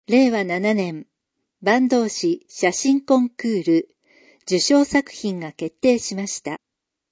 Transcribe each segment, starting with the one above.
令和7年、坂東市写真コンクール受賞作品が決定しました。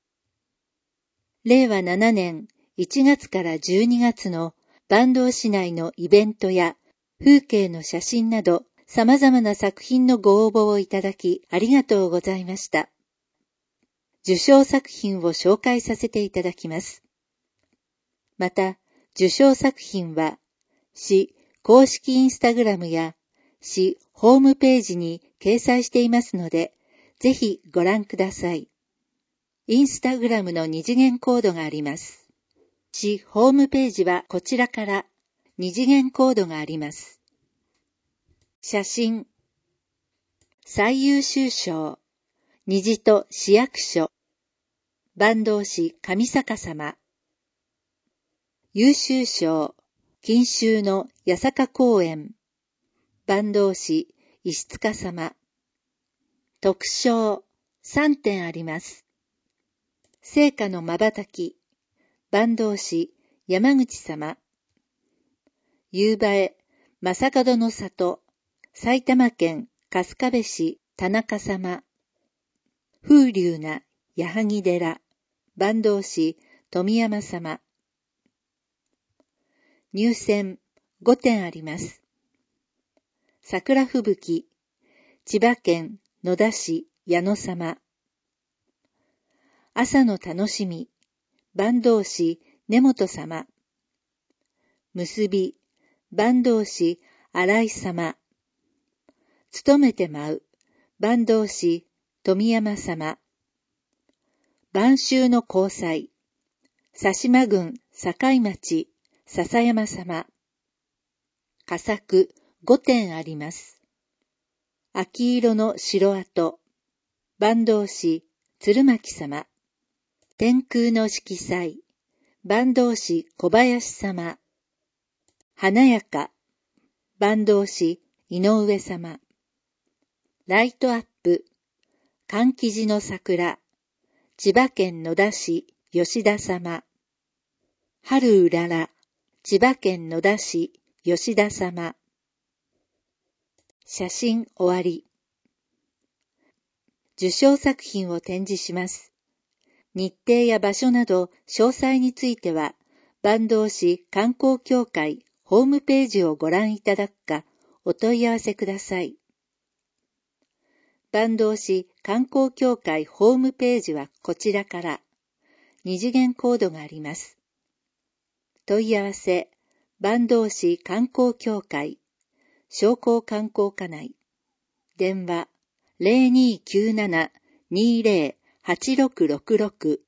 令和7年1月から12月の坂東市内のイベントや風景の写真など様々な作品のご応募をいただきありがとうございました。受賞作品を紹介させていただきます。また、受賞作品は市公式インスタグラムや市ホームページに掲載していますので、ぜひご覧ください。インスタグラムの二次元コードがあります。市ホームページはこちらから二次元コードがあります。写真最優秀賞虹と市役所坂東市上坂様優秀賞錦秋の八坂公園坂東市石塚様特賞3点あります。聖火の瞬き坂東市山口様夕映え正門の里埼玉県春日部市田中様風流な矢作寺坂東市富山様入選5点あります。桜吹雪千葉県野田市矢野様朝の楽しみ坂東市根本様結び坂東市新井様勤めて舞う坂東市富山様晩秋の交際佐島郡境町笹山様佳作5点あります。秋色の城跡坂東市鶴巻様天空の色彩坂東市小林様華やか坂東市井上様ライトアップ柑生地の桜千葉県野田市吉田様春うらら千葉県野田市吉田様写真終わり受賞作品を展示します。日程や場所など詳細については坂東市観光協会ホームページをご覧いただくかお問い合わせください。坂東市観光協会ホームページはこちらから二次元コードがあります。問い合わせ坂東市観光協会商工観光課内電話 0297-20-8666